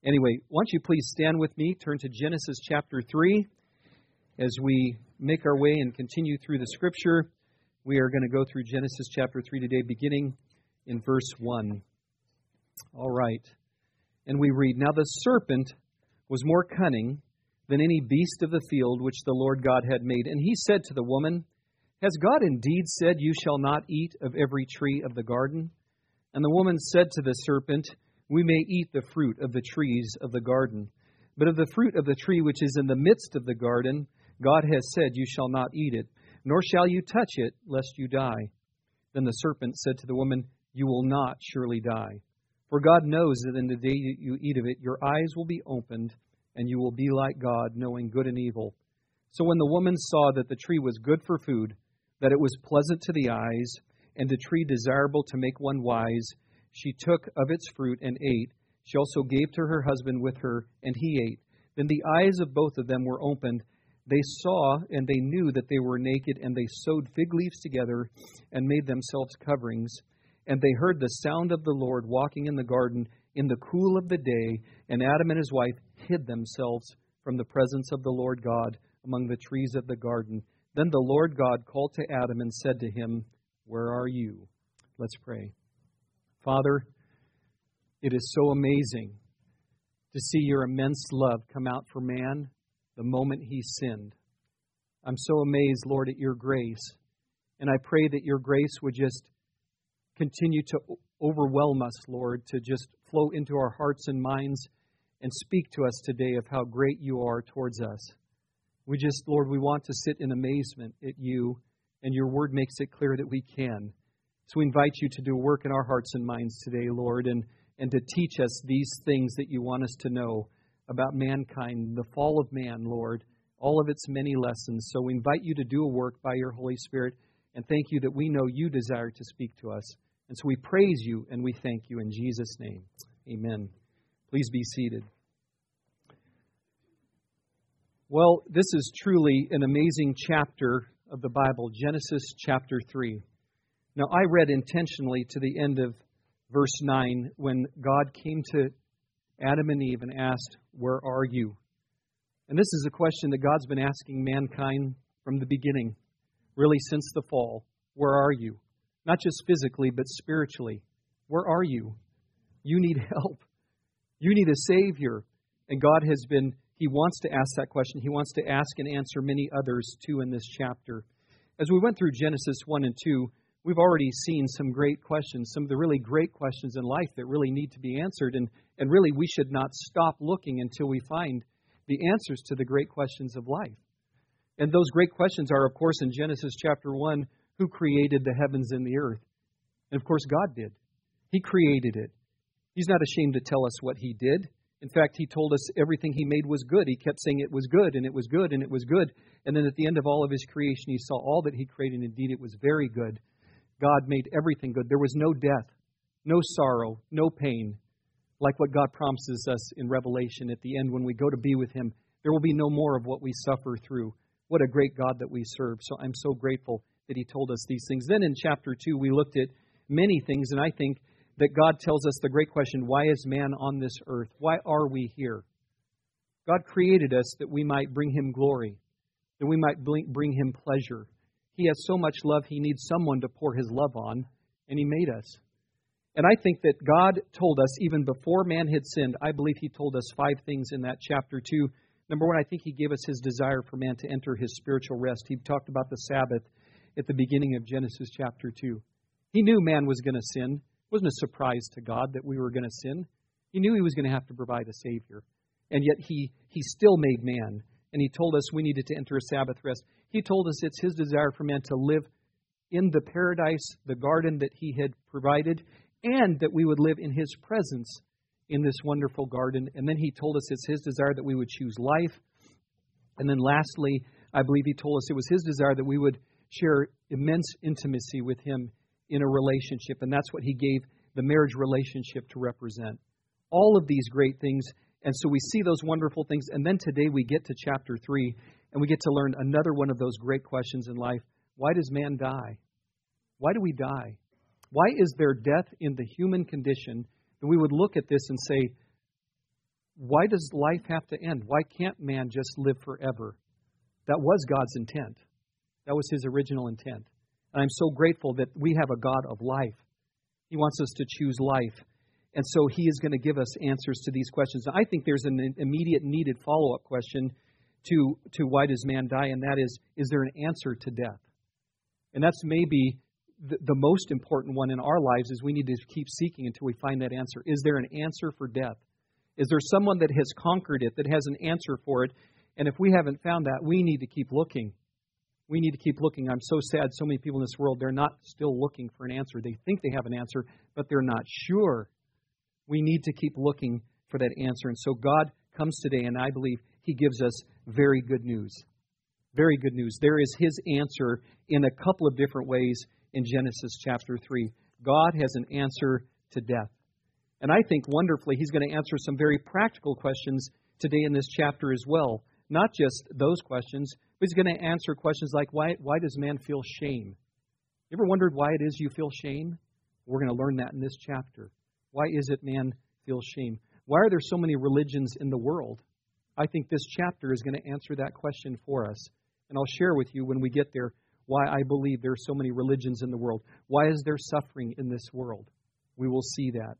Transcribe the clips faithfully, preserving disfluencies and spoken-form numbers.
Anyway, why don't you please stand with me, turn to Genesis chapter three. As we make our way and continue through the Scripture, we are going to go through Genesis chapter three today, beginning in verse one. All right. And we read, "Now the serpent was more cunning than any beast of the field which the Lord God had made. And he said to the woman, Has God indeed said, You shall not eat of every tree of the garden? And the woman said to the serpent, We may eat the fruit of the trees of the garden. But of the fruit of the tree which is in the midst of the garden, God has said, You shall not eat it, nor shall you touch it, lest you die. Then the serpent said to the woman, You will not surely die. For God knows that in the day you eat of it, your eyes will be opened, and you will be like God, knowing good and evil. So when the woman saw that the tree was good for food, that it was pleasant to the eyes, and a tree desirable to make one wise, she took of its fruit and ate. She also gave to her husband with her, and he ate. Then the eyes of both of them were opened. They saw, and they knew that they were naked, and they sewed fig leaves together and made themselves coverings. And they heard the sound of the Lord walking in the garden in the cool of the day, and Adam and his wife hid themselves from the presence of the Lord God among the trees of the garden. Then the Lord God called to Adam and said to him, Where are you?" Let's pray. Father, it is so amazing to see your immense love come out for man the moment he sinned. I'm so amazed, Lord, at your grace. And I pray that your grace would just continue to overwhelm us, Lord, to just flow into our hearts and minds and speak to us today of how great you are towards us. We just, Lord, we want to sit in amazement at you, and your word makes it clear that we can. So we invite you to do a work in our hearts and minds today, Lord, and, and to teach us these things that you want us to know about mankind, the fall of man, Lord, all of its many lessons. So we invite you to do a work by your Holy Spirit, and thank you that we know you desire to speak to us. And so we praise you and we thank you in Jesus' name. Amen. Please be seated. Well, this is truly an amazing chapter of the Bible, Genesis chapter three. Now, I read intentionally to the end of verse nine when God came to Adam and Eve and asked, Where are you? And this is a question that God's been asking mankind from the beginning, really since the fall. Where are you? Not just physically, but spiritually. Where are you? You need help. You need a Savior. And God has been, He wants to ask that question. He wants to ask and answer many others too in this chapter. As we went through Genesis one and two, we've already seen some great questions, some of the really great questions in life that really need to be answered. And, and really, we should not stop looking until we find the answers to the great questions of life. And those great questions are, of course, in Genesis chapter one, who created the heavens and the earth? And of course, God did. He created it. He's not ashamed to tell us what He did. In fact, He told us everything He made was good. He kept saying it was good, and it was good, and it was good. And then at the end of all of His creation, He saw all that He created, and indeed it was very good. God made everything good. There was no death, no sorrow, no pain. Like what God promises us in Revelation at the end when we go to be with Him. There will be no more of what we suffer through. What a great God that we serve. So I'm so grateful that He told us these things. Then in chapter two, we looked at many things, and I think that God tells us the great question, why is man on this earth? Why are we here? God created us that we might bring Him glory, that we might bring Him pleasure. He has so much love, He needs someone to pour His love on, and He made us. And I think that God told us, even before man had sinned, I believe He told us five things in that chapter two. Number one, I think He gave us His desire for man to enter His spiritual rest. He talked about the Sabbath at the beginning of Genesis chapter two. He knew man was going to sin. It wasn't a surprise to God that we were going to sin. He knew He was going to have to provide a Savior. And yet He, he still made man. And He told us we needed to enter a Sabbath rest. He told us it's His desire for man to live in the paradise, the garden that He had provided, and that we would live in His presence in this wonderful garden. And then He told us it's His desire that we would choose life. And then lastly, I believe He told us it was His desire that we would share immense intimacy with Him in a relationship. And that's what He gave the marriage relationship to represent. All of these great things. And so we see those wonderful things. And then today we get to chapter three, and we get to learn another one of those great questions in life. Why does man die? Why do we die? Why is there death in the human condition? That we would look at this and say, why does life have to end? Why can't man just live forever? That was God's intent. That was His original intent. And I'm so grateful that we have a God of life. He wants us to choose life. And so He is going to give us answers to these questions. I think there's an immediate needed follow-up question to, to why does man die? And that is, is there an answer to death? And that's maybe the, the most important one in our lives, is we need to keep seeking until we find that answer. Is there an answer for death? Is there someone that has conquered it, that has an answer for it? And if we haven't found that, we need to keep looking. We need to keep looking. I'm so sad so many people in this world, they're not still looking for an answer. They think they have an answer, but they're not sure. We need to keep looking for that answer. And so God comes today, and I believe He gives us very good news. Very good news. There is His answer in a couple of different ways in Genesis chapter three. God has an answer to death. And I think wonderfully He's going to answer some very practical questions today in this chapter as well. Not just those questions, but He's going to answer questions like, why, why does man feel shame? You ever wondered why it is you feel shame? We're going to learn that in this chapter. Why is it man feels shame? Why are there so many religions in the world? I think this chapter is going to answer that question for us. And I'll share with you when we get there why I believe there are so many religions in the world. Why is there suffering in this world? We will see that.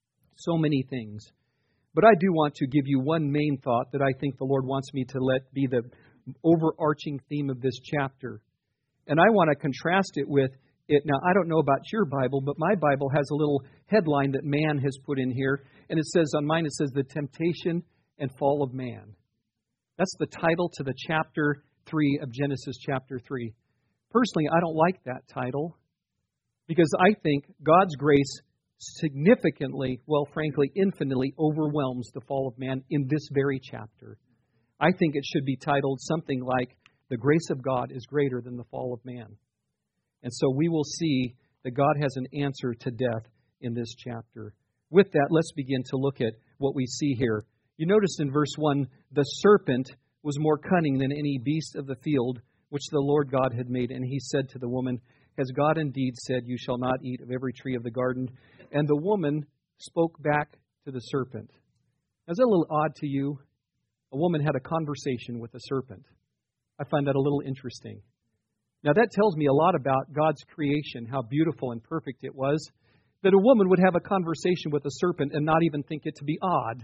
So many things. But I do want to give you one main thought that I think the Lord wants me to let be the overarching theme of this chapter. And I want to contrast it with it. Now, I don't know about your Bible, but my Bible has a little headline that man has put in here. And it says, on mine, it says, The Temptation and Fall of Man. That's the title to the chapter three of Genesis chapter three. Personally, I don't like that title because I think God's grace significantly, well, frankly, infinitely overwhelms the fall of man in this very chapter. I think it should be titled something like, The Grace of God is Greater Than the Fall of Man. And so we will see that God has an answer to death in this chapter. With that, let's begin to look at what we see here. You notice in verse one, the serpent was more cunning than any beast of the field which the Lord God had made. And He said to the woman, Has God indeed said, You shall not eat of every tree of the garden? And the woman spoke back to the serpent. Is that a little odd to you? A woman had a conversation with a serpent. I find that a little interesting. Now that tells me a lot about God's creation, how beautiful and perfect it was, that a woman would have a conversation with a serpent and not even think it to be odd.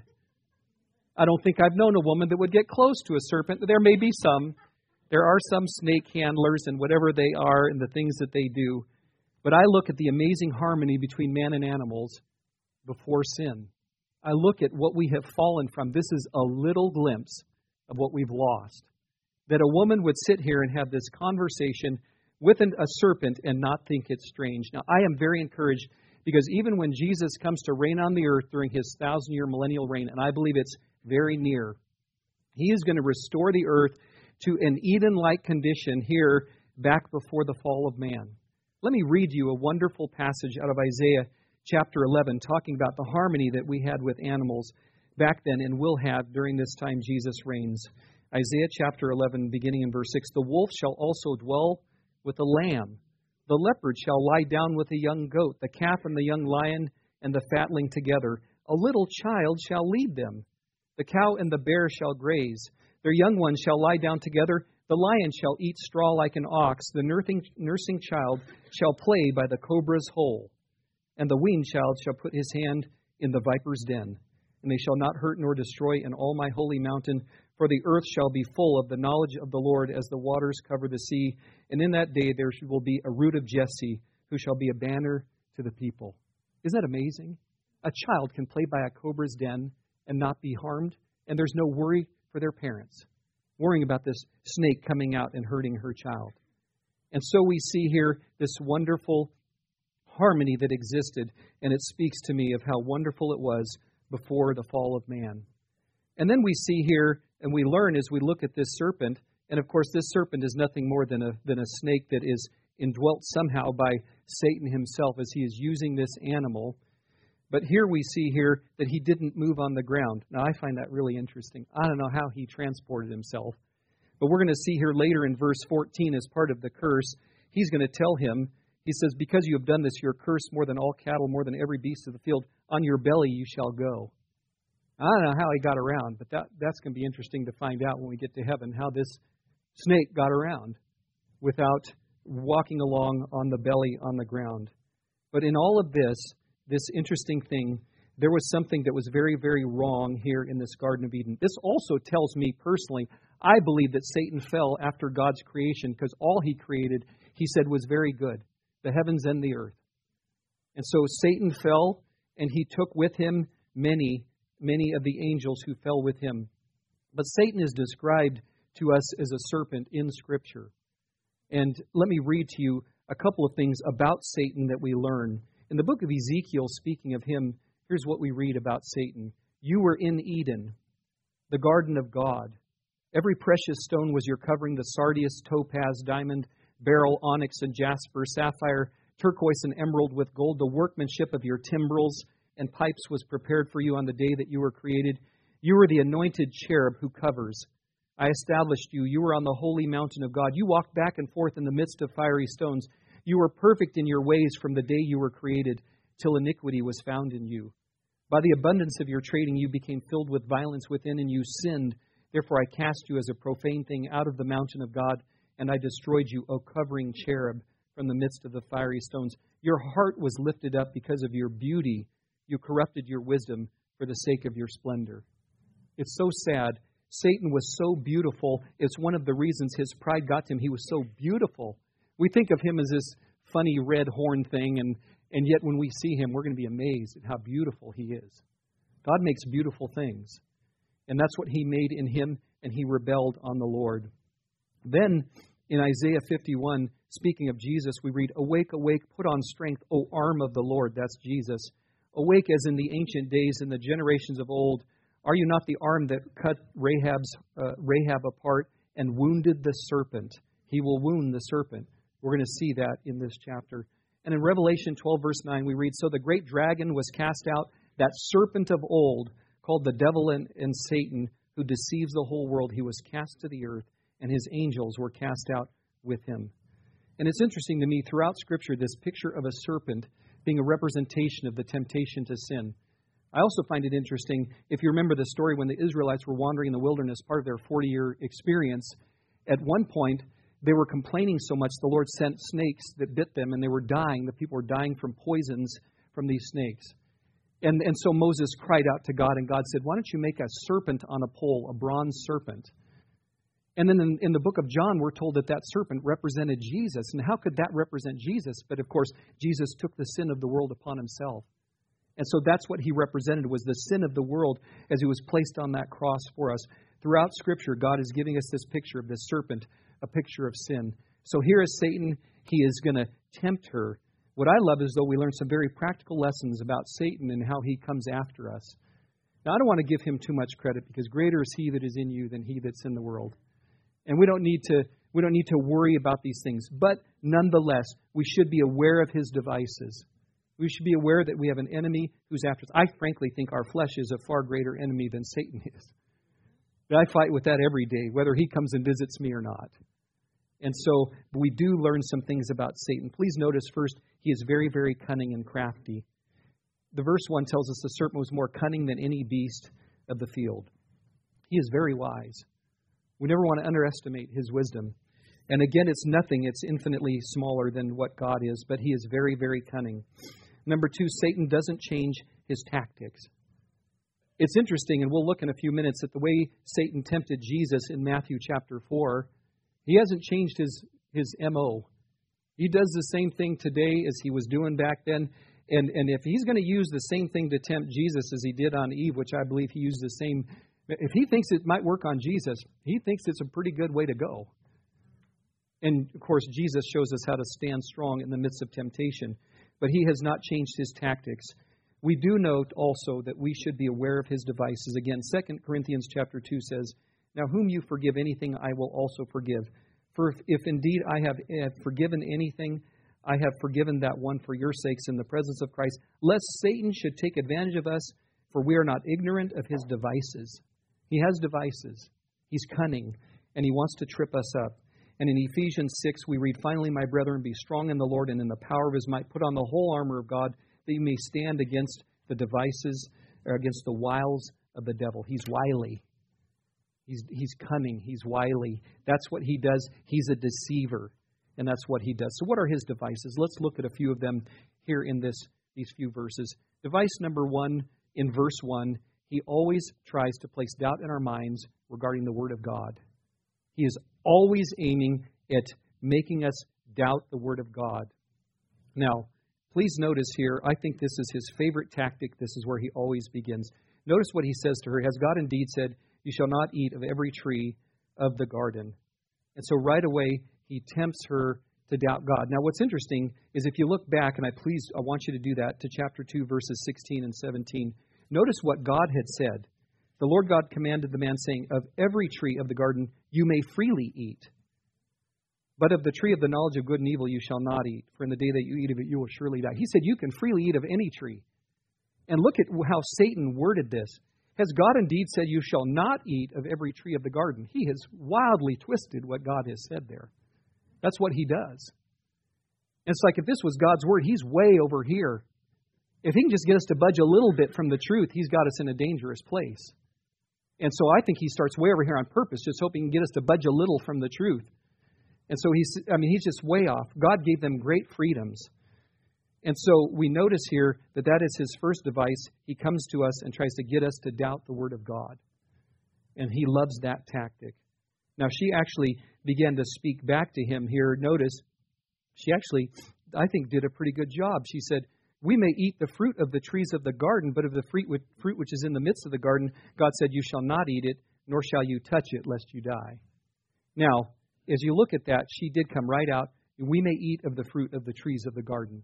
I don't think I've known a woman that would get close to a serpent. There may be some. There are some snake handlers and whatever they are and the things that they do. But I look at the amazing harmony between man and animals before sin. I look at what we have fallen from. This is a little glimpse of what we've lost. That a woman would sit here and have this conversation with an, a serpent and not think it's strange. Now, I am very encouraged because even when Jesus comes to reign on the earth during His thousand-year millennial reign, and I believe it's very near, He is going to restore the earth to an Eden-like condition here back before the fall of man. Let me read you a wonderful passage out of Isaiah chapter eleven, talking about the harmony that we had with animals back then and will have during this time Jesus reigns. Isaiah chapter eleven, beginning in verse six, The wolf shall also dwell with the lamb. The leopard shall lie down with the young goat, the calf and the young lion and the fatling together. A little child shall lead them. The cow and the bear shall graze. Their young ones shall lie down together. The lion shall eat straw like an ox. The nursing, nursing child shall play by the cobra's hole. And the weaned child shall put his hand in the viper's den. And they shall not hurt nor destroy in all my holy mountain. For the earth shall be full of the knowledge of the Lord as the waters cover the sea. And in that day there will be a root of Jesse, who shall be a banner to the people. Isn't that amazing? A child can play by a cobra's den and not be harmed. And there's no worry for their parents, worrying about this snake coming out and hurting her child. And so we see here this wonderful harmony that existed. And it speaks to me of how wonderful it was before the fall of man. And then we see here, and we learn as we look at this serpent, and of course this serpent is nothing more than a, than a snake that is indwelt somehow by Satan himself as he is using this animal. But here we see here that he didn't move on the ground. Now I find that really interesting. I don't know how he transported himself. But we're going to see here later in verse fourteen as part of the curse, he's going to tell him, he says, because you have done this, you're cursed more than all cattle, more than every beast of the field. On your belly you shall go. I don't know how he got around, but that, that's going to be interesting to find out when we get to heaven, how this snake got around without walking along on the belly on the ground. But in all of this, this interesting thing, there was something that was very, very wrong here in this Garden of Eden. This also tells me personally, I believe that Satan fell after God's creation because all he created, he said, was very good, the heavens and the earth. And so Satan fell, and he took with him many, many of the angels who fell with him. But Satan is described to us as a serpent in Scripture. And let me read to you a couple of things about Satan that we learn. In the book of Ezekiel, speaking of him, here's what we read about Satan. You were in Eden, the garden of God. Every precious stone was your covering, the sardius, topaz, diamond, beryl, onyx, and jasper, sapphire, turquoise, and emerald with gold. The workmanship of your timbrels and pipes was prepared for you on the day that you were created. You were the anointed cherub who covers. I established you. You were on the holy mountain of God. You walked back and forth in the midst of fiery stones. You were perfect in your ways from the day you were created till iniquity was found in you. By the abundance of your trading, you became filled with violence within, and you sinned. Therefore I cast you as a profane thing out of the mountain of God, and I destroyed you, O covering cherub, from the midst of the fiery stones. Your heart was lifted up because of your beauty. You corrupted your wisdom for the sake of your splendor. It's so sad. Satan was so beautiful. It's one of the reasons his pride got to him. He was so beautiful. We think of him as this funny red horn thing, and, and yet when we see him, we're going to be amazed at how beautiful he is. God makes beautiful things. And that's what he made in him, and he rebelled on the Lord. Then, in Isaiah fifty-one, speaking of Jesus, we read, Awake, awake, put on strength, O arm of the Lord. That's Jesus. Awake as in the ancient days, in the generations of old. Are you not the arm that cut Rahab's, uh, Rahab apart and wounded the serpent? He will wound the serpent. We're going to see that in this chapter. And in Revelation twelve, verse nine, we read, So the great dragon was cast out, that serpent of old, called the devil and, and Satan, who deceives the whole world. He was cast to the earth, and his angels were cast out with him. And it's interesting to me, throughout Scripture, this picture of a serpent being a representation of the temptation to sin. I also find it interesting, if you remember the story when the Israelites were wandering in the wilderness, part of their forty-year experience, at one point, they were complaining so much, the Lord sent snakes that bit them, and they were dying. The people were dying from poisons from these snakes. And, and so Moses cried out to God, and God said, why don't you make a serpent on a pole, a bronze serpent? And then in, in the book of John, we're told that that serpent represented Jesus. And how could that represent Jesus? But of course, Jesus took the sin of the world upon himself. And so that's what he represented, was the sin of the world as he was placed on that cross for us. Throughout Scripture, God is giving us this picture of this serpent, a picture of sin. So here is Satan. He is going to tempt her. What I love is, though, we learn some very practical lessons about Satan and how he comes after us. Now, I don't want to give him too much credit, because greater is he that is in you than he that's in the world. And we don't need to we don't need to worry about these things. But nonetheless, we should be aware of his devices. We should be aware that we have an enemy who's after us. I frankly think our flesh is a far greater enemy than Satan is. But I fight with that every day, whether he comes and visits me or not. And so we do learn some things about Satan. Please notice first, he is very, very cunning and crafty. The verse one tells us the serpent was more cunning than any beast of the field. He is very wise. We never want to underestimate his wisdom. And again, it's nothing. It's infinitely smaller than what God is, but he is very, very cunning. Number two, Satan doesn't change his tactics. It's interesting, and we'll look in a few minutes at the way Satan tempted Jesus in Matthew chapter four. He hasn't changed his, his M O. He does the same thing today as he was doing back then. And, and if he's going to use the same thing to tempt Jesus as he did on Eve, which I believe he used the same, if he thinks it might work on Jesus, he thinks it's a pretty good way to go. And, of course, Jesus shows us how to stand strong in the midst of temptation. But he has not changed his tactics. We do note also that we should be aware of his devices. Again, Second Corinthians chapter two says, Now whom you forgive anything, I will also forgive. For if, if indeed I have, have forgiven anything, I have forgiven that one for your sakes in the presence of Christ, lest Satan should take advantage of us, for we are not ignorant of his devices. He has devices. He's cunning, and he wants to trip us up. And in Ephesians six, we read, Finally, my brethren, be strong in the Lord and in the power of his might. Put on the whole armor of God, that you may stand against the devices, or against the wiles of the devil. He's wily. He's, he's cunning. He's wily. That's what he does. He's a deceiver. And that's what he does. So what are his devices? Let's look at a few of them here in this these few verses. Device number one, in verse one, he always tries to place doubt in our minds regarding the Word of God. He is always aiming at making us doubt the Word of God. Now, please notice here, I think this is his favorite tactic. This is where he always begins. Notice what he says to her. Has God indeed said, you shall not eat of every tree of the garden? And so right away, he tempts her to doubt God. Now, what's interesting is if you look back, and I please, I want you to do that, to chapter two, verses sixteen and seventeen. Notice what God had said. The Lord God commanded the man, saying, of every tree of the garden you may freely eat, but of the tree of the knowledge of good and evil you shall not eat, for in the day that you eat of it you will surely die. He said you can freely eat of any tree. And look at how Satan worded this. Has God indeed said you shall not eat of every tree of the garden? He has wildly twisted what God has said there. That's what he does. And it's like if this was God's word, he's way over here. If he can just get us to budge a little bit from the truth, he's got us in a dangerous place. And so I think he starts way over here on purpose, just hoping he can get us to budge a little from the truth. And so he's, I mean, he's just way off. God gave them great freedoms. And so we notice here that that is his first device. He comes to us and tries to get us to doubt the Word of God. And he loves that tactic. Now, she actually began to speak back to him here. Notice, she actually, I think, did a pretty good job. She said, we may eat the fruit of the trees of the garden, but of the fruit which is in the midst of the garden, God said, you shall not eat it, nor shall you touch it, lest you die. Now, as you look at that, she did come right out, we may eat of the fruit of the trees of the garden.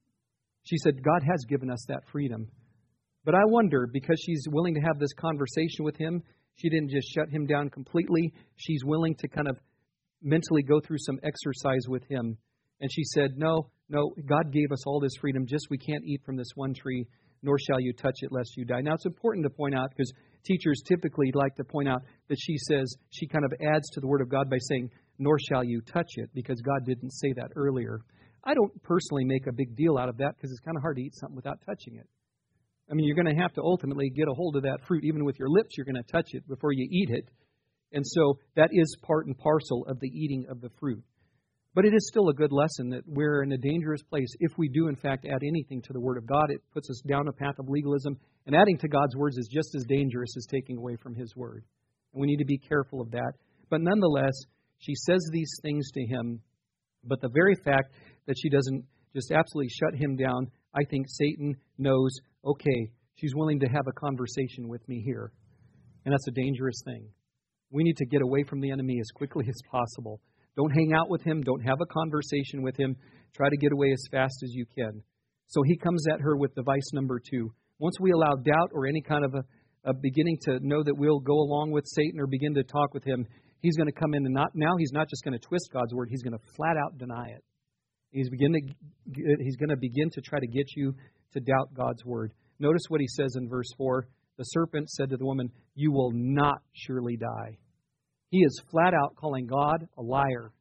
She said, God has given us that freedom. But I wonder, because she's willing to have this conversation with him, she didn't just shut him down completely. She's willing to kind of mentally go through some exercise with him. And she said, no, no, God gave us all this freedom, just we can't eat from this one tree, nor shall you touch it lest you die. Now, it's important to point out, because teachers typically like to point out that she says, she kind of adds to the Word of God by saying, nor shall you touch it, because God didn't say that earlier. I don't personally make a big deal out of that, because it's kind of hard to eat something without touching it. I mean, you're going to have to ultimately get a hold of that fruit. Even with your lips, you're going to touch it before you eat it. And so that is part and parcel of the eating of the fruit. But it is still a good lesson that we're in a dangerous place. If we do, in fact, add anything to the Word of God, it puts us down a path of legalism. And adding to God's words is just as dangerous as taking away from His Word. And we need to be careful of that. But nonetheless, she says these things to him. But the very fact that she doesn't just absolutely shut him down, I think Satan knows, okay, she's willing to have a conversation with me here. And that's a dangerous thing. We need to get away from the enemy as quickly as possible. Don't hang out with him. Don't have a conversation with him. Try to get away as fast as you can. So he comes at her with device number two. Once we allow doubt or any kind of a, a beginning to know that we'll go along with Satan or begin to talk with him, he's going to come in and not now he's not just going to twist God's word. He's going to flat out deny it. He's begin to he's going to begin to try to get you to doubt God's word. Notice what he says in verse four. The serpent said to the woman, you will not surely die. He is flat out calling God a liar.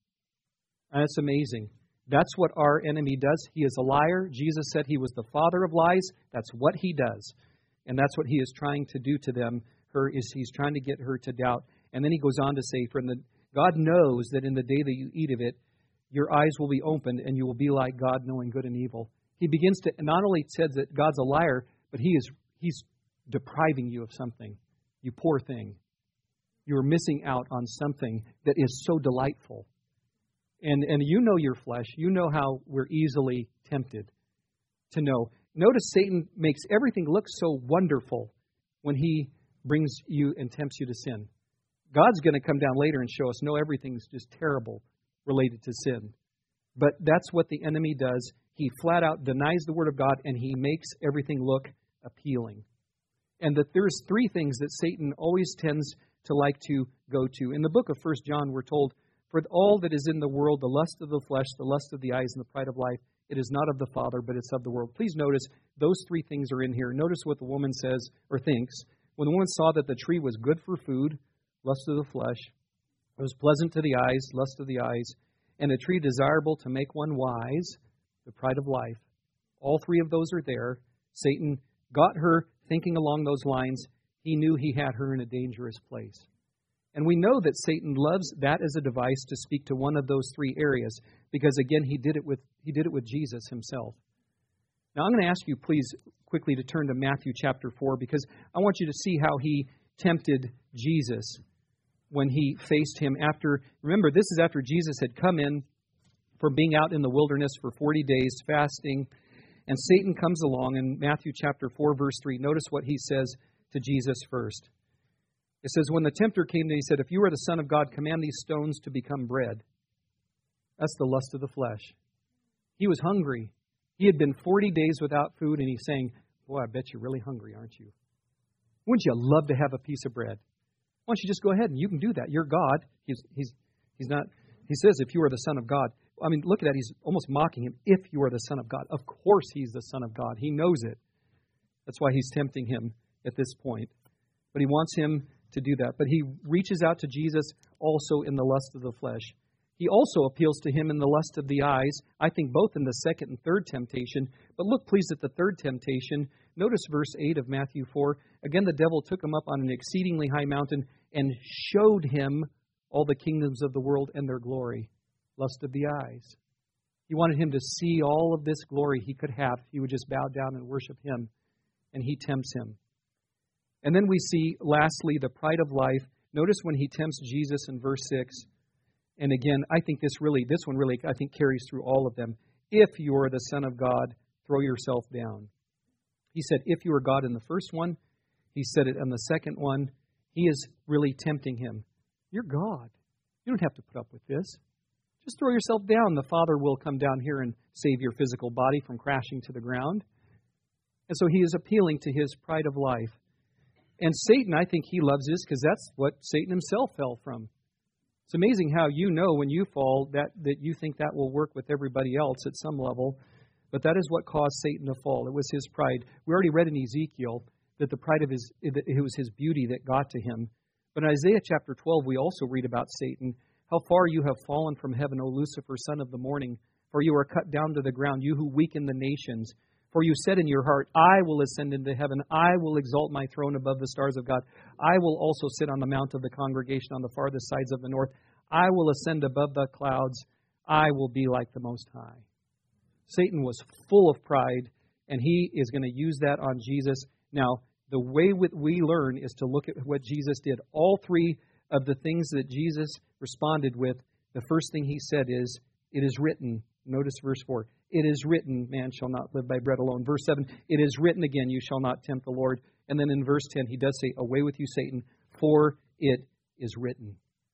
And that's amazing. That's what our enemy does. He is a liar. Jesus said he was the father of lies. That's what he does. And that's what he is trying to do to them. Her is he's trying to get her to doubt. And then he goes on to say, "For the God knows that in the day that you eat of it, your eyes will be opened and you will be like God, knowing good and evil." He begins to not only says that God's a liar, but he is he's depriving you of something. You poor thing. You're missing out on something that is so delightful. And and you know your flesh. You know how we're easily tempted to know. Notice Satan makes everything look so wonderful when he brings you and tempts you to sin. God's going to come down later and show us, no, everything's just terrible related to sin. But that's what the enemy does. He flat out denies the Word of God, and he makes everything look appealing. And that there's three things that Satan always tends to like to go to. In the book of First John, we're told, "For all that is in the world, the lust of the flesh, the lust of the eyes, and the pride of life, it is not of the Father, but it's of the world." Please notice, those three things are in here. Notice what the woman says or thinks. When the woman saw that the tree was good for food, lust of the flesh, it was pleasant to the eyes, lust of the eyes, and a tree desirable to make one wise, the pride of life. All three of those are there. Satan got her thinking along those lines. He knew he had her in a dangerous place. And we know that Satan loves that as a device to speak to one of those three areas, because again, he did it with he did it with Jesus himself. Now I'm going to ask you, please, quickly to turn to Matthew chapter four, because I want you to see how he tempted Jesus when he faced him after. Remember, this is after Jesus had come in from being out in the wilderness for forty days fasting, and Satan comes along in Matthew chapter four, verse three. Notice what he says to Jesus first. It says, when the tempter came to him, he said, if you are the Son of God, command these stones to become bread. That's the lust of the flesh. He was hungry. He had been forty days without food, and he's saying, boy, I bet you're really hungry, aren't you? Wouldn't you love to have a piece of bread? Why don't you just go ahead and you can do that? You're God. He's he's he's not. He says, if you are the Son of God. I mean, look at that. He's almost mocking him. If you are the Son of God. Of course he's the Son of God. He knows it. That's why he's tempting him at this point. But he wants him to do that. But he reaches out to Jesus also in the lust of the flesh. He also appeals to him in the lust of the eyes, I think both in the second and third temptation. But look, please, at the third temptation. Notice verse eight of Matthew four. Again, the devil took him up on an exceedingly high mountain and showed him all the kingdoms of the world and their glory. Lust of the eyes. He wanted him to see all of this glory he could have if he would just bow down and worship him. And he tempts him. And then we see, lastly, the pride of life. Notice when he tempts Jesus in verse six. And again, I think this really, this one really, I think, carries through all of them. If you are the Son of God, throw yourself down. He said, if you are God in the first one. He said it on the second one. He is really tempting him. You're God. You don't have to put up with this. Just throw yourself down. The Father will come down here and save your physical body from crashing to the ground. And so he is appealing to his pride of life. And Satan, I think he loves this because that's what Satan himself fell from. It's amazing how you know when you fall that, that you think that will work with everybody else at some level. But that is what caused Satan to fall. It was his pride. We already read in Ezekiel that the pride of his, it was his beauty that got to him. But in Isaiah chapter twelve, we also read about Satan. How far you have fallen from heaven, O Lucifer, son of the morning. For you are cut down to the ground, you who weaken the nations. For you said in your heart, I will ascend into heaven. I will exalt my throne above the stars of God. I will also sit on the mount of the congregation on the farthest sides of the north. I will ascend above the clouds. I will be like the Most High. Satan was full of pride, and he is going to use that on Jesus. Now, the way we learn is to look at what Jesus did. All three of the things that Jesus responded with, the first thing he said is, it is written. Notice verse four. It is written, man shall not live by bread alone. Verse seven, it is written again, you shall not tempt the Lord. And then in verse ten, he does say, away with you, Satan, for it is written.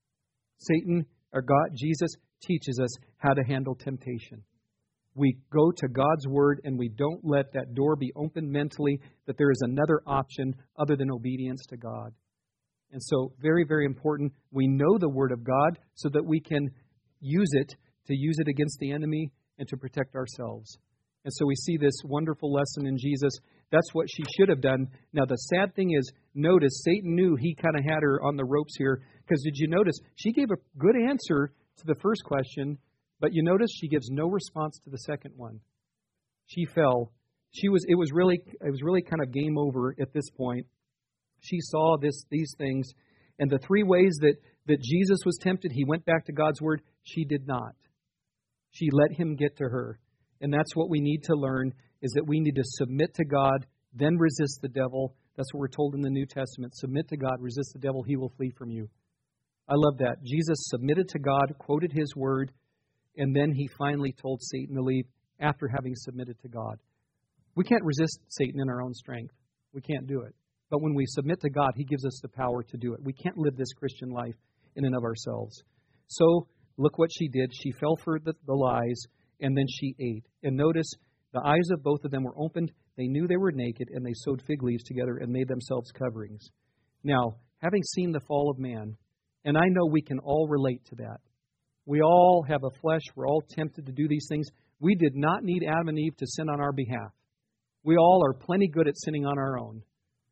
Satan, or God, Jesus teaches us how to handle temptation. We go to God's Word and we don't let that door be opened mentally that there is another option other than obedience to God. And so, very, very important, we know the Word of God so that we can use it to use it against the enemy and to protect ourselves. And so we see this wonderful lesson in Jesus. That's what she should have done. Now, the sad thing is, notice, Satan knew he kind of had her on the ropes here. Because did you notice, she gave a good answer to the first question, but you notice she gives no response to the second one. She fell. She was. It was really. It was really kind of game over at this point. She saw this, these things, and the three ways that that Jesus was tempted, he went back to God's Word. She did not. She let him get to her. And that's what we need to learn, is that we need to submit to God, then resist the devil. That's what we're told in the New Testament. Submit to God, resist the devil, he will flee from you. I love that. Jesus submitted to God, quoted his word, and then he finally told Satan to leave after having submitted to God. We can't resist Satan in our own strength. We can't do it. But when we submit to God, he gives us the power to do it. We can't live this Christian life in and of ourselves. So, look what she did. She fell for the, the lies, and then she ate. And notice, the eyes of both of them were opened. They knew they were naked, and they sewed fig leaves together and made themselves coverings. Now, having seen the fall of man, and I know we can all relate to that. We all have a flesh. We're all tempted to do these things. We did not need Adam and Eve to sin on our behalf. We all are plenty good at sinning on our own.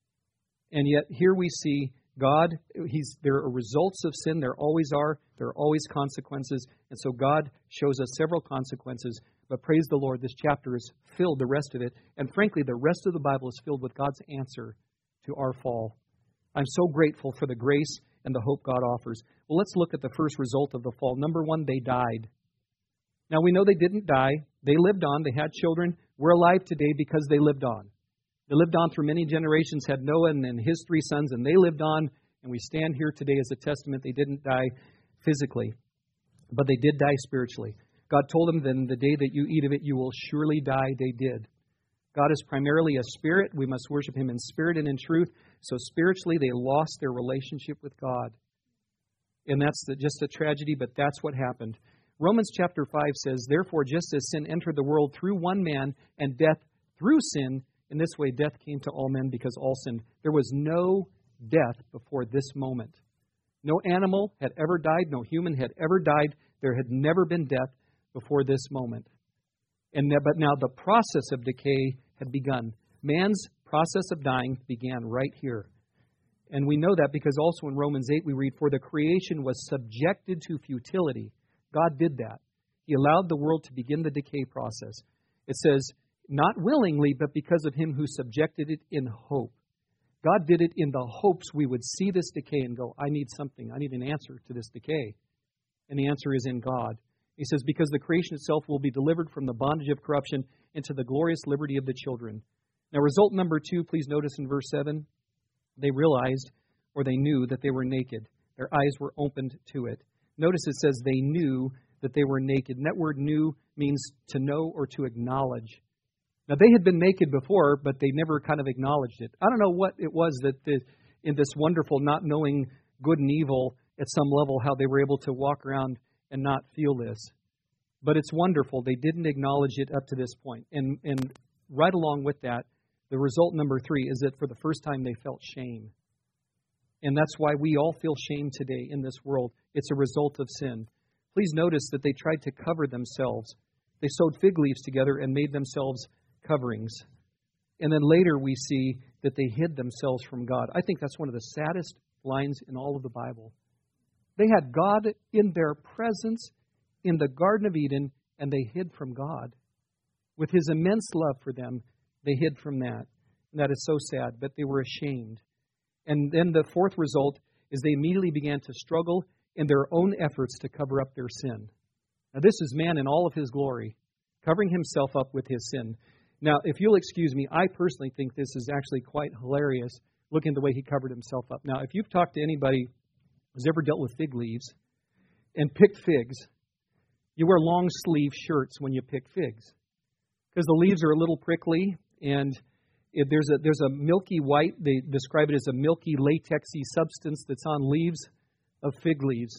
And yet, here we see God, he's, there are results of sin. There always are. There are always consequences. And so God shows us several consequences. But praise the Lord, this chapter is filled, the rest of it. And frankly, the rest of the Bible is filled with God's answer to our fall. I'm so grateful for the grace and the hope God offers. Well, let's look at the first result of the fall. Number one, they died. Now, we know they didn't die. They lived on. They had children. We're alive today because they lived on. They lived on through many generations, had Noah and, and his three sons, and they lived on. And we stand here today as a testament. They didn't die physically, but they did die spiritually. God told them, then the day that you eat of it, you will surely die. They did. God is primarily a spirit. We must worship Him in spirit and in truth. So spiritually, they lost their relationship with God. And that's the, just a tragedy, but that's what happened. Romans chapter five says, therefore, just as sin entered the world through one man, and death through sin, in this way death came to all men because all sinned. There was no death before this moment. No animal had ever died. No human had ever died. There had never been death before this moment. And but now the process of decay had begun. Man's process of dying began right here. And we know that because also in Romans eight we read, for the creation was subjected to futility. God did that. He allowed the world to begin the decay process. It says, not willingly, but because of Him who subjected it in hope. God did it in the hopes we would see this decay and go, I need something. I need an answer to this decay. And the answer is in God. He says, because the creation itself will be delivered from the bondage of corruption into the glorious liberty of the children. Now, result number two, please notice in verse seven, they realized or they knew that they were naked. Their eyes were opened to it. Notice it says they knew that they were naked. And that word knew means to know or to acknowledge. Now, they had been naked before, but they never kind of acknowledged it. I don't know what it was that the, in this wonderful not knowing good and evil at some level, how they were able to walk around and not feel this. But it's wonderful. They didn't acknowledge it up to this point. And, and right along with that, the result number three is that for the first time they felt shame. And that's why we all feel shame today in this world. It's a result of sin. Please notice that they tried to cover themselves. They sewed fig leaves together and made themselves coverings. And then later we see that they hid themselves from God. I think that's one of the saddest lines in all of the Bible. They had God in their presence in the Garden of Eden, and they hid from God. With His immense love for them, they hid from that. And that is so sad, but they were ashamed. And then the fourth result is they immediately began to struggle in their own efforts to cover up their sin. Now, this is man in all of his glory, covering himself up with his sin. Now, if you'll excuse me, I personally think this is actually quite hilarious, looking at the way he covered himself up. Now, if you've talked to anybody who's ever dealt with fig leaves and picked figs, you wear long sleeve shirts when you pick figs because the leaves are a little prickly, and if there's a there's a milky white, they describe it as a milky latexy substance that's on leaves of fig leaves.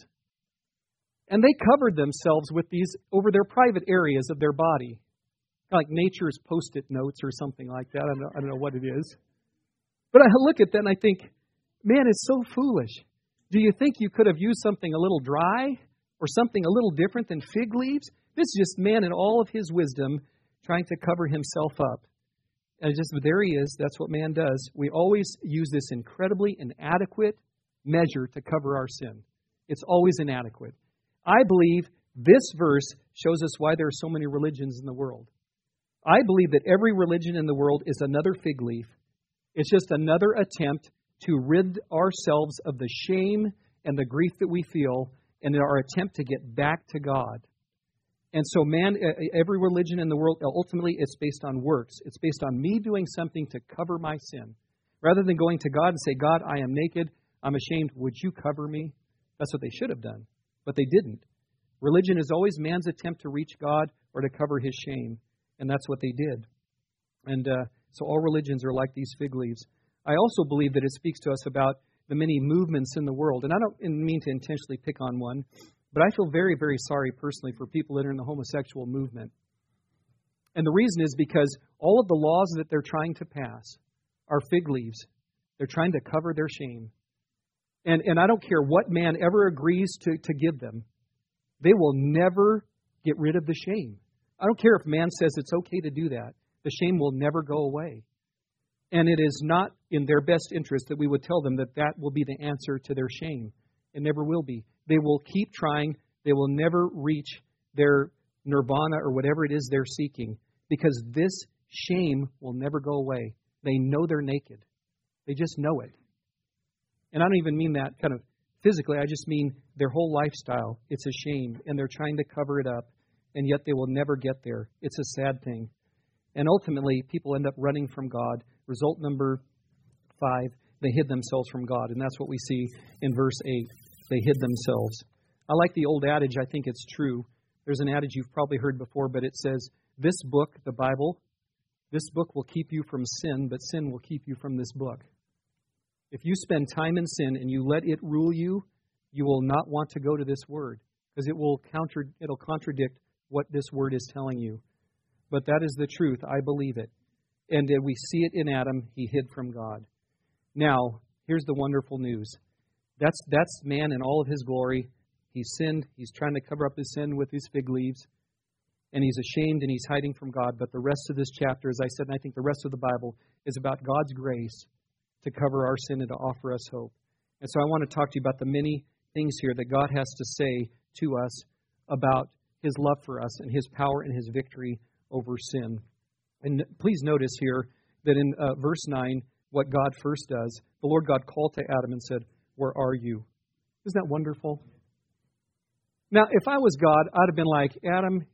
And they covered themselves with these over their private areas of their body. Kind of like nature's Post-it notes or something like that. I don't know, I don't know what it is. But I look at that and I think, man, it's so foolish. Do you think you could have used something a little dry or something a little different than fig leaves? This is just man in all of his wisdom trying to cover himself up. And just there he is. That's what man does. We always use this incredibly inadequate measure to cover our sin. It's always inadequate. I believe this verse shows us why there are so many religions in the world. I believe that every religion in the world is another fig leaf. It's just another attempt to rid ourselves of the shame and the grief that we feel in our attempt to get back to God. And so, man, every religion in the world, ultimately, it's based on works. It's based on me doing something to cover my sin. Rather than going to God and say, God, I am naked, I'm ashamed, would you cover me? That's what they should have done. But they didn't. Religion is always man's attempt to reach God or to cover his shame. And that's what they did. And uh, so all religions are like these fig leaves. I also believe that it speaks to us about the many movements in the world. And I don't mean to intentionally pick on one, but I feel very, very sorry personally for people that are in the homosexual movement. And the reason is because all of the laws that they're trying to pass are fig leaves. They're trying to cover their shame. And and I don't care what man ever agrees to, to give them. They will never get rid of the shame. I don't care if man says it's okay to do that. The shame will never go away. And it is not in their best interest that we would tell them that that will be the answer to their shame. It never will be. They will keep trying. They will never reach their nirvana or whatever it is they're seeking, because this shame will never go away. They know they're naked. They just know it. And I don't even mean that kind of physically. I just mean their whole lifestyle. It's a shame, and they're trying to cover it up, and yet they will never get there. It's a sad thing. And ultimately, people end up running from God. Result number five, they hid themselves from God. And that's what we see in verse eight. They hid themselves. I like the old adage. I think it's true. There's an adage you've probably heard before, but it says, this book, the Bible, this book will keep you from sin, but sin will keep you from this book. If you spend time in sin and you let it rule you, you will not want to go to this word, because it will counter, it'll contradict what this word is telling you. But that is the truth. I believe it. And we see it in Adam. He hid from God. Now, here's the wonderful news. That's that's man in all of his glory. He's sinned. He's trying to cover up his sin with his fig leaves. And he's ashamed and he's hiding from God. But the rest of this chapter, as I said, and I think the rest of the Bible, is about God's grace to cover our sin and to offer us hope. And so I want to talk to you about the many things here that God has to say to us about His love for us and His power and His victory over sin. And please notice here that in uh, verse nine, what God first does, the Lord God called to Adam and said, "Where are you?" Isn't that wonderful? Now, if I was God, I'd have been like, Adam,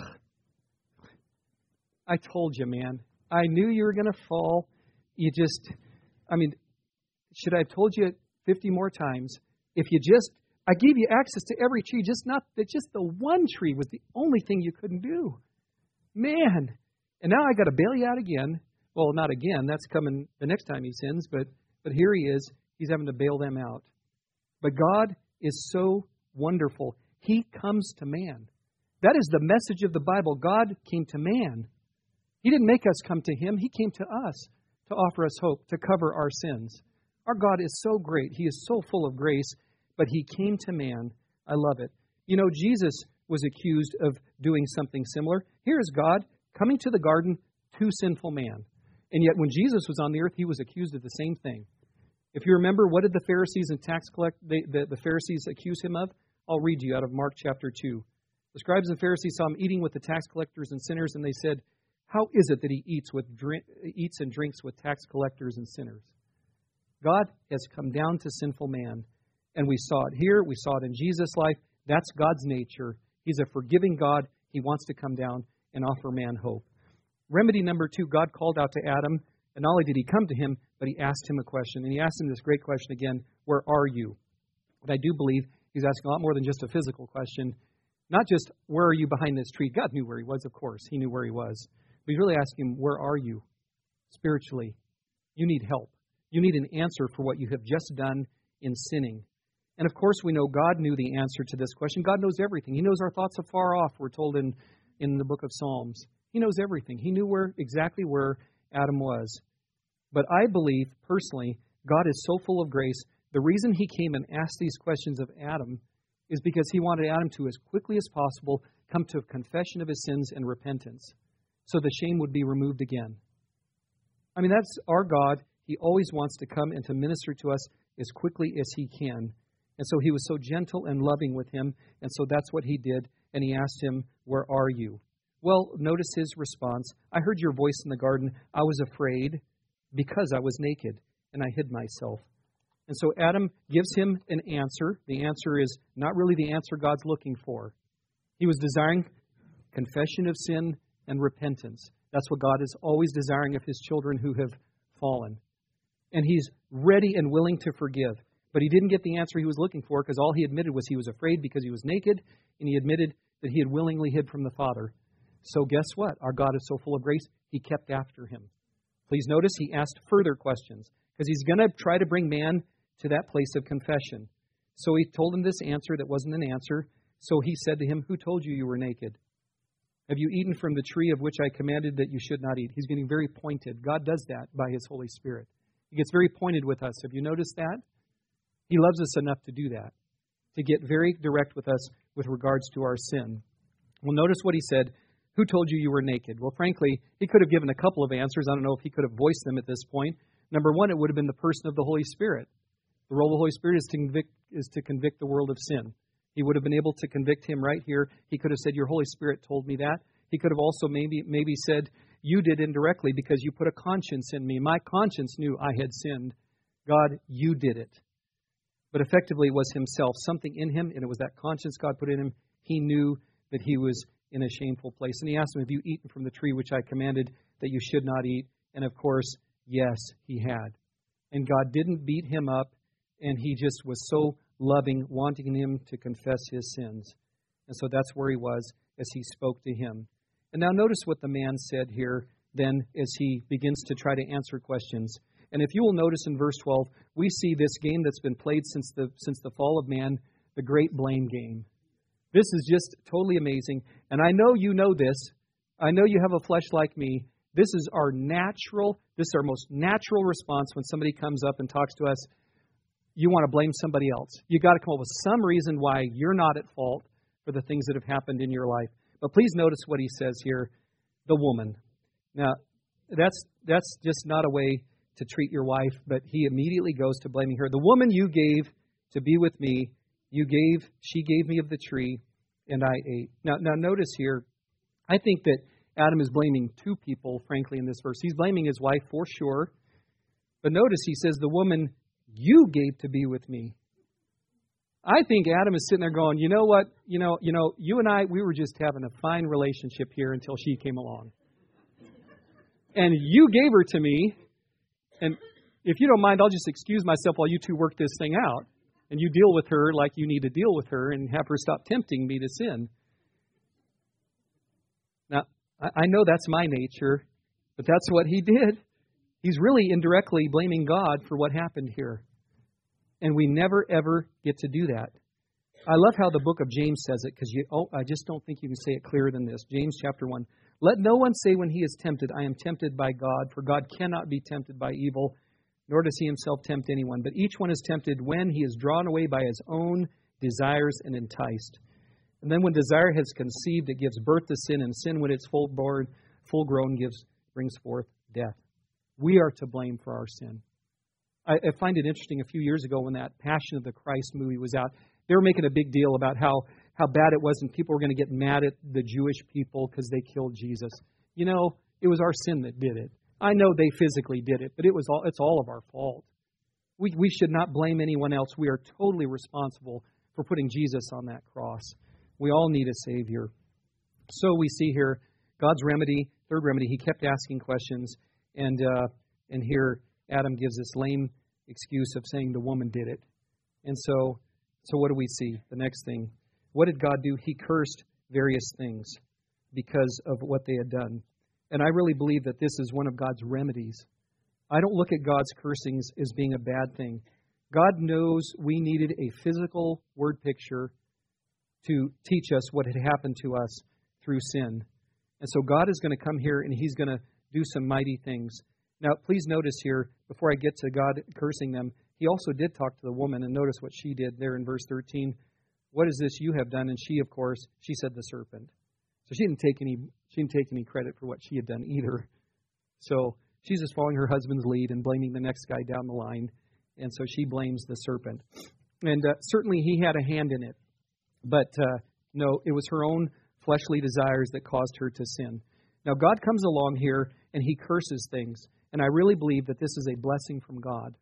I told you, man. I knew you were going to fall. You just, I mean, should I have told you fifty more times? If you just, I gave you access to every tree, just not, that just the one tree was the only thing you couldn't do. Man. And now I got to bail you out again. Well, not again. That's coming the next time he sins. But but here he is. He's having to bail them out. But God is so wonderful. He comes to man. That is the message of the Bible. God came to man. He didn't make us come to Him. He came to us to offer us hope, to cover our sins. Our God is so great. He is so full of grace. But He came to man. I love it. You know, Jesus was accused of doing something similar. Here is God coming to the garden to sinful man. And yet when Jesus was on the earth, He was accused of the same thing. If you remember, what did the Pharisees and tax collect the, the, the Pharisees accuse Him of? I'll read you out of Mark chapter two. The scribes and Pharisees saw Him eating with the tax collectors and sinners, and they said, "How is it that He eats with drink, eats and drinks with tax collectors and sinners?" God has come down to sinful man. And we saw it here. We saw it in Jesus' life. That's God's nature. He's a forgiving God. He wants to come down and offer man hope. Remedy number two, God called out to Adam. And not only did He come to him, but He asked him a question. And He asked him this great question again, where are you? And I do believe He's asking a lot more than just a physical question. Not just, where are you behind this tree? God knew where He was, of course. He knew where He was. But He's really asking him, where are you spiritually? You need help. You need an answer for what you have just done in sinning. And of course, we know God knew the answer to this question. God knows everything. He knows our thoughts afar off, we're told in, in the book of Psalms. He knows everything. He knew where exactly where Adam was. But I believe, personally, God is so full of grace. The reason He came and asked these questions of Adam is because He wanted Adam to, as quickly as possible, come to a confession of his sins and repentance, so the shame would be removed again. I mean, that's our God. He always wants to come and to minister to us as quickly as He can. And so He was so gentle and loving with him, and so that's what He did. And He asked him, where are you? Well, notice his response. I heard your voice in the garden. I was afraid because I was naked, and I hid myself. And so Adam gives him an answer. The answer is not really the answer God's looking for. He was desiring confession of sin and repentance. That's what God is always desiring of His children who have fallen. And He's ready and willing to forgive. But he didn't get the answer he was looking for, because all he admitted was he was afraid because he was naked, and he admitted that he had willingly hid from the Father. So guess what? Our God is so full of grace, He kept after him. Please notice He asked further questions, because He's going to try to bring man to that place of confession. So He told him this answer that wasn't an answer. So He said to him, who told you you were naked? Have you eaten from the tree of which I commanded that you should not eat? He's getting very pointed. God does that by His Holy Spirit. He gets very pointed with us. Have you noticed that? He loves us enough to do that, to get very direct with us with regards to our sin. Well, notice what He said. Who told you you were naked? Well, frankly, He could have given a couple of answers. I don't know if He could have voiced them at this point. Number one, it would have been the person of the Holy Spirit. The role of the Holy Spirit is to convict, is to convict the world of sin. He would have been able to convict him right here. He could have said, your Holy Spirit told me that. He could have also maybe maybe said, you did indirectly because you put a conscience in me. My conscience knew I had sinned. God, you did it. But effectively, it was himself, something in him, and it was that conscience God put in him. He knew that he was in a shameful place. And he asked him, have you eaten from the tree which I commanded that you should not eat? And of course, yes, he had. And God didn't beat him up, and he just was so loving, wanting him to confess his sins. And so that's where he was as he spoke to him. And now notice what the man said here then as he begins to try to answer questions. And if you will notice in verse twelve, we see this game that's been played since the since the fall of man, the great blame game. This is just totally amazing. And I know you know this. I know you have a flesh like me. This is our natural, this is our most natural response when somebody comes up and talks to us. You want to blame somebody else. You got to come up with some reason why you're not at fault for the things that have happened in your life. But please notice what he says here, the woman. Now, that's that's just not a way to treat your wife, but he immediately goes to blaming her. The woman you gave to be with me, you gave, she gave me of the tree, and I ate. Now, now notice here, I think that Adam is blaming two people, frankly, in this verse. He's blaming his wife for sure, but notice he says, the woman you gave to be with me. I think Adam is sitting there going, you know what, you know, you know, you and I, we were just having a fine relationship here until she came along. And you gave her to me, and if you don't mind, I'll just excuse myself while you two work this thing out. And you deal with her like you need to deal with her and have her stop tempting me to sin. Now, I know that's my nature, but that's what he did. He's really indirectly blaming God for what happened here. And we never, ever get to do that. I love how the book of James says it, because you, oh, I just don't think you can say it clearer than this. James chapter one. Let no one say when he is tempted, I am tempted by God, for God cannot be tempted by evil, nor does he himself tempt anyone. But each one is tempted when he is drawn away by his own desires and enticed. And then when desire has conceived, it gives birth to sin, and sin, when it's full born, full grown, gives brings forth death. We are to blame for our sin. I, I find it interesting, a few years ago when that Passion of the Christ movie was out, they were making a big deal about how, how bad it was, and people were going to get mad at the Jewish people because they killed Jesus. You know, it was our sin that did it. I know they physically did it, but it was all, it's all of our fault. We, we should not blame anyone else. We are totally responsible for putting Jesus on that cross. We all need a Savior. So we see here God's remedy, third remedy. He kept asking questions, and uh, and here Adam gives this lame excuse of saying the woman did it. And so, so what do we see? The next thing. What did God do? He cursed various things because of what they had done. And I really believe that this is one of God's remedies. I don't look at God's cursings as being a bad thing. God knows we needed a physical word picture to teach us what had happened to us through sin. And so God is going to come here and He's going to do some mighty things. Now, please notice here, before I get to God cursing them, He also did talk to the woman, and notice what she did there in verse thirteen. What is this you have done? And she, of course, she said the serpent. So she didn't take any she didn't take any credit for what she had done either. So she's just following her husband's lead and blaming the next guy down the line. And so she blames the serpent. And uh, certainly he had a hand in it. But uh, no, it was her own fleshly desires that caused her to sin. Now God comes along here and He curses things. And I really believe that this is a blessing from God.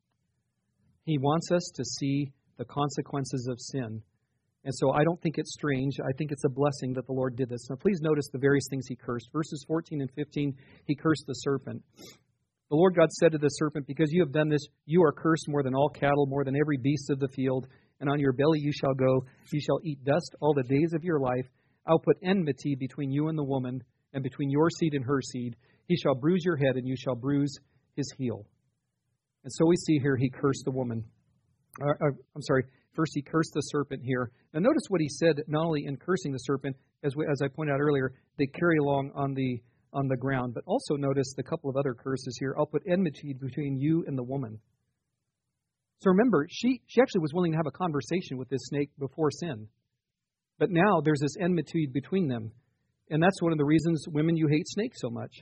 He wants us to see the consequences of sin. And so I don't think it's strange. I think it's a blessing that the Lord did this. Now please notice the various things He cursed. Verses fourteen and fifteen, He cursed the serpent. The Lord God said to the serpent, because you have done this, you are cursed more than all cattle, more than every beast of the field. And on your belly you shall go. You shall eat dust all the days of your life. I'll put enmity between you and the woman, and between your seed and her seed. He shall bruise your head, and you shall bruise his heel. And so we see here He cursed the woman. Uh, uh, I'm sorry. First, He cursed the serpent here. Now, notice what He said, not only in cursing the serpent, as we, as I pointed out earlier, they carry along on the on the ground. But also notice the couple of other curses here. I'll put enmity between you and the woman. So remember, she, she actually was willing to have a conversation with this snake before sin. But now there's this enmity between them. And that's one of the reasons, women, you hate snakes so much.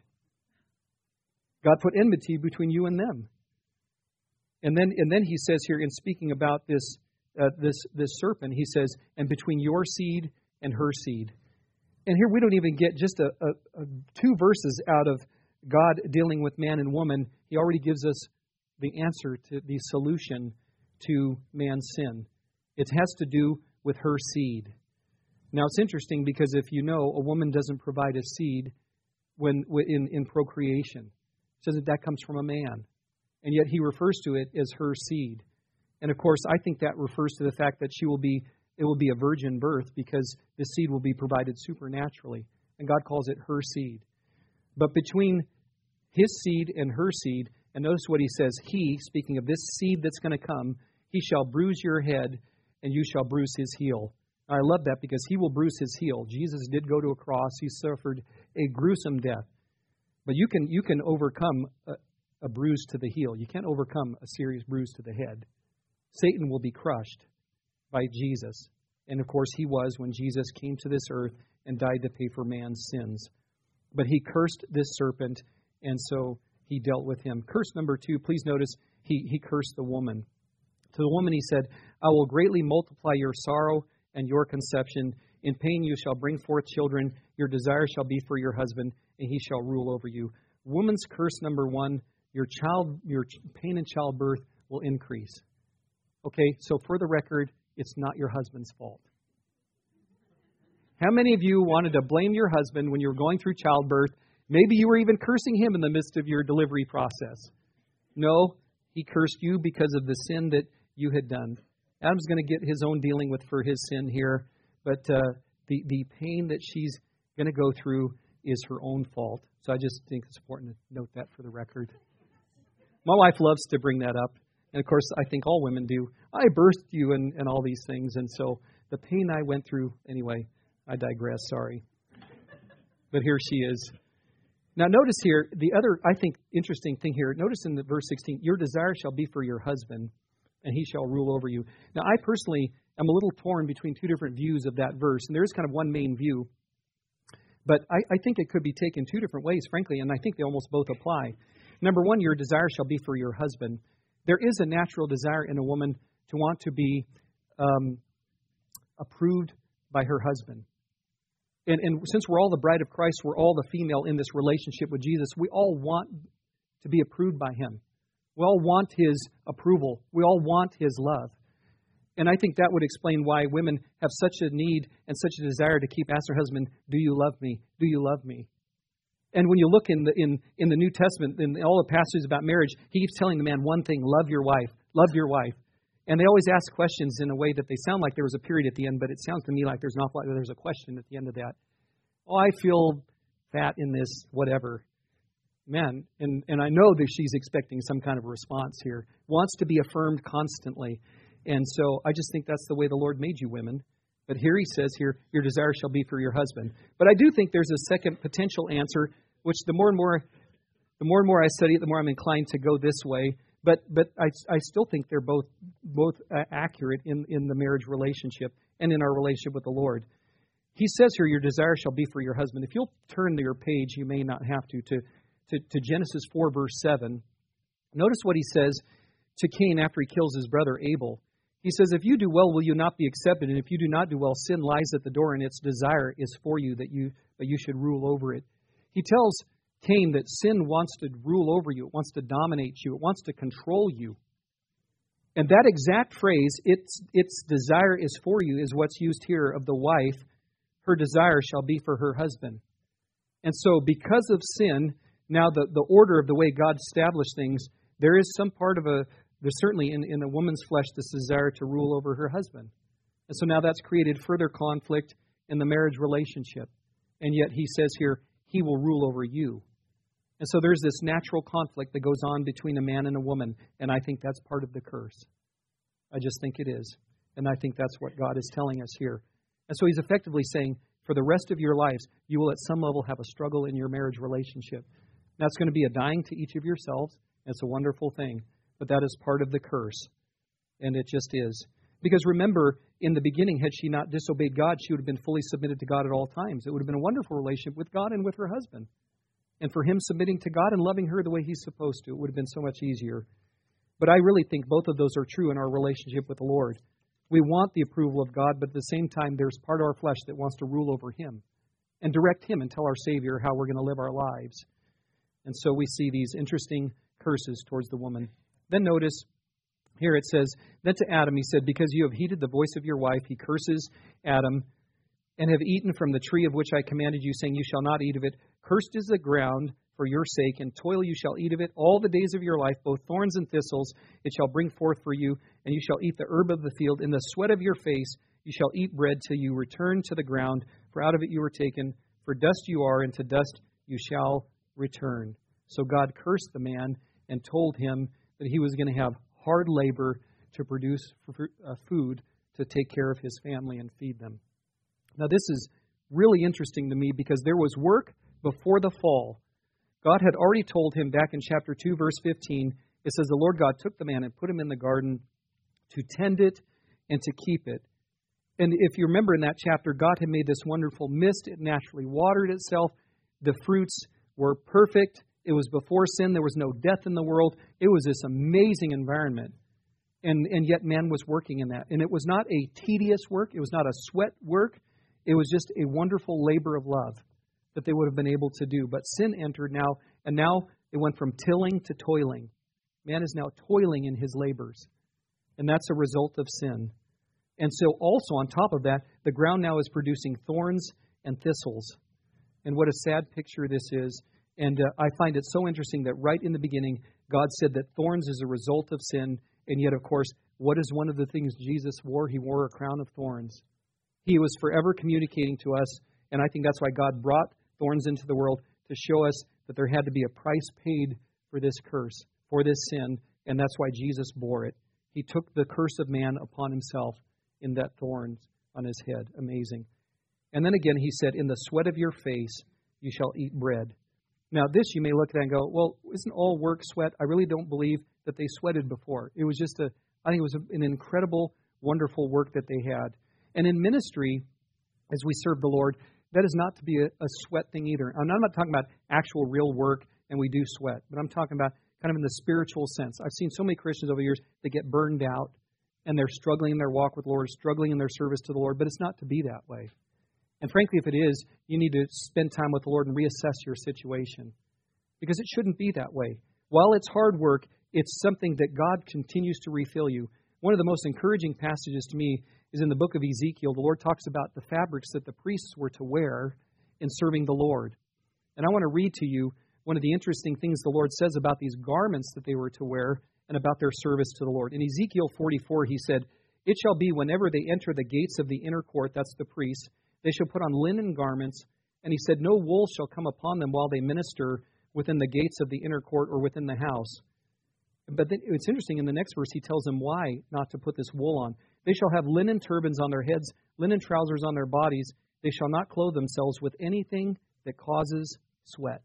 God put enmity between you and them. And then and then He says here, in speaking about this uh, this this serpent, He says, and between your seed and her seed. And here we don't even get just a, a, a two verses out of God dealing with man and woman. He already gives us the answer to the solution to man's sin. It has to do with her seed. Now, it's interesting because if you know, a woman doesn't provide a seed when in, in procreation. It says that that comes from a man. And yet he refers to it as her seed. And of course, I think that refers to the fact that she will be, it will be a virgin birth because the seed will be provided supernaturally. And God calls it her seed. But between his seed and her seed, and notice what he says, he, speaking of this seed that's going to come, he shall bruise your head and you shall bruise his heel. I love that because he will bruise his heel. Jesus did go to a cross. He suffered a gruesome death. But you can you can overcome a, a bruise to the heel. You can't overcome a serious bruise to the head. Satan will be crushed by Jesus. And of course he was when Jesus came to this earth and died to pay for man's sins. But he cursed this serpent, and so he dealt with him. Curse number two, please notice, he, he cursed the woman. To the woman he said, I will greatly multiply your sorrow and your conception. In pain you shall bring forth children. Your desire shall be for your husband, and he shall rule over you. Woman's curse number one, your child, your pain in childbirth will increase. Okay, so for the record, it's not your husband's fault. How many of you wanted to blame your husband when you were going through childbirth? Maybe you were even cursing him in the midst of your delivery process. No, he cursed you because of the sin that you had done. Adam's going to get his own dealing with for his sin here, but uh, the, the pain that she's going to go through is her own fault. So I just think it's important to note that for the record. My wife loves to bring that up. And of course, I think all women do. I birthed you and, and all these things. And so the pain I went through, anyway, I digress, sorry. But here she is. Now notice here, the other, I think, interesting thing here. Notice in the verse sixteen, your desire shall be for your husband, and he shall rule over you. Now I personally am a little torn between two different views of that verse. And there is kind of one main view. But I, I think it could be taken two different ways, frankly, and I think they almost both apply. Number one, your desire shall be for your husband. There is a natural desire in a woman to want to be um, approved by her husband. And, and since we're all the bride of Christ, we're all the female in this relationship with Jesus, we all want to be approved by him. We all want his approval. We all want his love. And I think that would explain why women have such a need and such a desire to keep asking her husband, do you love me? Do you love me? And when you look in the in, in the New Testament, in all the passages about marriage, he keeps telling the man one thing, love your wife, love your wife. And they always ask questions in a way that they sound like there was a period at the end, but it sounds to me like there's an awful lot, there's a question at the end of that. Oh, I feel fat in this, whatever. Man, and, and I know that she's expecting some kind of a response here, wants to be affirmed constantly. And so I just think that's the way the Lord made you women. But here he says here, your desire shall be for your husband. But I do think there's a second potential answer, which the more and more the more and more I study it, the more I'm inclined to go this way. But but I, I still think they're both both uh, accurate in, in the marriage relationship and in our relationship with the Lord. He says here, your desire shall be for your husband. If you'll turn to your page, you may not have to, to, to, to Genesis four, verse seven. Notice what he says to Cain after he kills his brother Abel. He says, if you do well, will you not be accepted? And if you do not do well, sin lies at the door, and its desire is for you, that you that you should rule over it. He tells Cain that sin wants to rule over you. It wants to dominate you. It wants to control you. And that exact phrase, its its desire is for you, is what's used here of the wife. Her desire shall be for her husband. And so because of sin, now the, the order of the way God established things, there is some part of a There's certainly in, in a woman's flesh this desire to rule over her husband. And so now that's created further conflict in the marriage relationship. And yet he says here, he will rule over you. And so there's this natural conflict that goes on between a man and a woman. And I think that's part of the curse. I just think it is. And I think that's what God is telling us here. And so he's effectively saying, for the rest of your lives, you will at some level have a struggle in your marriage relationship. That's going to be a dying to each of yourselves. It's a wonderful thing. But that is part of the curse. And it just is. Because remember, in the beginning, had she not disobeyed God, she would have been fully submitted to God at all times. It would have been a wonderful relationship with God and with her husband. And for him submitting to God and loving her the way he's supposed to, it would have been so much easier. But I really think both of those are true in our relationship with the Lord. We want the approval of God, but at the same time, there's part of our flesh that wants to rule over him and direct him and tell our Savior how we're going to live our lives. And so we see these interesting curses towards the woman. Then notice, Here it says, then to Adam he said, because you have heeded the voice of your wife, he curses Adam, and have eaten from the tree of which I commanded you, saying, you shall not eat of it. Cursed is the ground for your sake, and toil you shall eat of it all the days of your life, both thorns and thistles it shall bring forth for you, and you shall eat the herb of the field. In the sweat of your face you shall eat bread till you return to the ground, for out of it you were taken. For dust you are, and to dust you shall return. So God cursed the man and told him that he was going to have hard labor to produce food to take care of his family and feed them. Now this is really interesting to me because there was work before the fall. God had already told him back in chapter two, verse fifteen, it says, the Lord God took the man and put him in the garden to tend it and to keep it. And if you remember in that chapter, God had made this wonderful mist. It naturally watered itself. The fruits were perfect. It was before sin. There was no death in the world. It was this amazing environment. And, and yet man was working in that. And it was not a tedious work. It was not a sweat work. It was just a wonderful labor of love that they would have been able to do. But sin entered now, and now it went from tilling to toiling. Man is now toiling in his labors. And that's a result of sin. And so also on top of that, the ground now is producing thorns and thistles. And what a sad picture this is. And uh, I find it so interesting that right in the beginning, God said that thorns is a result of sin. And yet, of course, what is one of the things Jesus wore? He wore a crown of thorns. He was forever communicating to us. And I think that's why God brought thorns into the world, to show us that there had to be a price paid for this curse, for this sin. And that's why Jesus bore it. He took the curse of man upon himself in that thorns on his head. Amazing. And then again, he said, in the sweat of your face, you shall eat bread. Now this you may look at and go, well, isn't all work sweat? I really don't believe that they sweated before. It was just a, I think it was an incredible, wonderful work that they had. And in ministry, as we serve the Lord, that is not to be a, a sweat thing either. I'm not talking about actual real work and we do sweat, but I'm talking about kind of in the spiritual sense. I've seen so many Christians over the years that get burned out and they're struggling in their walk with the Lord, struggling in their service to the Lord, but it's not to be that way. And frankly, if it is, you need to spend time with the Lord and reassess your situation, because it shouldn't be that way. While it's hard work, it's something that God continues to refill you. One of the most encouraging passages to me is in the book of Ezekiel. The Lord talks about the fabrics that the priests were to wear in serving the Lord. And I want to read to you one of the interesting things the Lord says about these garments that they were to wear and about their service to the Lord. In Ezekiel forty-four, he said, it shall be whenever they enter the gates of the inner court, that's the priests, they shall put on linen garments. And he said, no wool shall come upon them while they minister within the gates of the inner court or within the house. But then it's interesting, in the next verse, he tells them why not to put this wool on. They shall have linen turbans on their heads, linen trousers on their bodies. They shall not clothe themselves with anything that causes sweat.